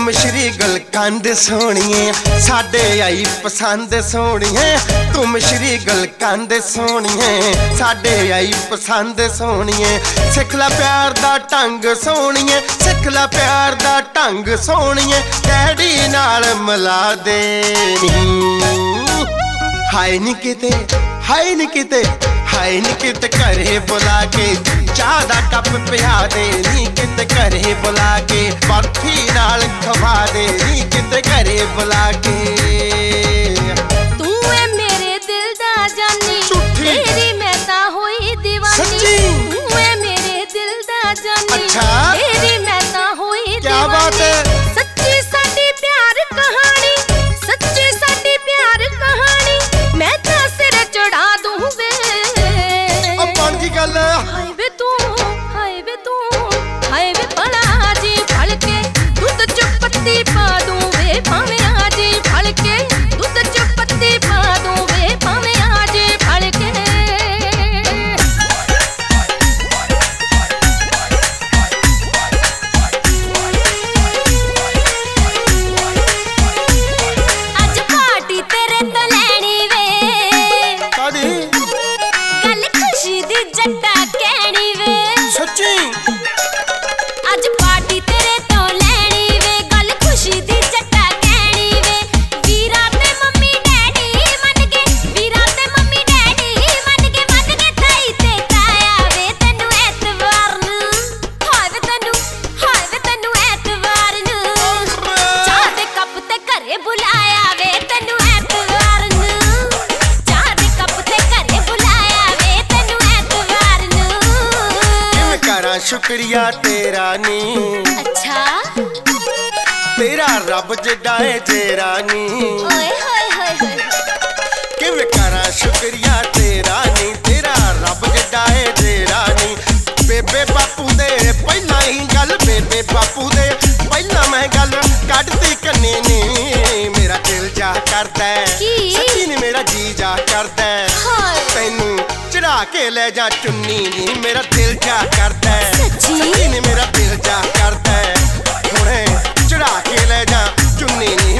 मिश्री गुलकंद सोहणीए साडे आई पसंद सोहणीए। तू मिश्री गुलकंद सोहणीए साडे आई पसंद सोहणीए। सिख ला प्यार दा ढंग सोहणीए, सिख ला प्यार दा ढंग सोहणीए। डैडी नाल मिला दे हाय नी किते, हाय नी किते, हाय नी किते घरे बुला के चाह दा कप पिया दे। नी किते घरे बुला के बर्फी नाल खवा दे। नी किते घरे बुला के। तू है मेरे दिल दा जानी, तेरी मैं तां होई दीवानी। सच्ची तू है मेरे दिल दा जानी, अच्छा तेरी मैं तां होई दीवानी। क्या बात है। सच्ची साडी प्यार कहानी, सच्ची साडी प्यार कहानी। मैं तां सिर चढ़ा दूं वे। अब बन की गल हाय वे तू, हाय वे तू, हाय वे भला जी फल के दूध च पत्ती पा दूं वे। भावें आजे फल के दूध च पत्ती पा दूं वे। भावें आजे फल के। अज पार्टी तेरे तो लैनी वे। कादी गल खुशी दी जट्टा कहनी वे। सच्ची अज पार्टी तेरे तो लैनी वे। गल खुशी दी जट्टा कहनी वे। वीरा ते मम्मी डैडी मन के, वीरा ते मम्मी डैडी मन के वध के थाई ते ताया वे। तैनू ऐतवार नूं हाय वे तैनू, हाय वे तैनू ऐतवार नूं चाह दे कप ते घरे बुलाया वे। तैनू ऐतवार नूं चाह दे कप ते घरे बुलाया वे। तैनू ऐतवार नूं करा शुक्रिया तेरा नी। अच्छा तेरा रब जिड्डा है जेरा नी। ओए होए होए होए। किवें करा शुक्रिया तेरा नी। तेरा रब जिड्डा है जेरा नी। बेबे बापू दे पहला ही गल, बेबे बापू दे पहला मैं गल कढ़ती कन्ने नी। मेरा दिल जा करदा है की? सच्ची नी मेरा जी जा करदा है। हाय तैनू चढ़ा के ले जा चुन्नी नी। मेरा दिल जा करदा है सच्ची? नी मेरा दिल जा करदा है। हुणे चढ़ा के ले जा चुन्नी नी।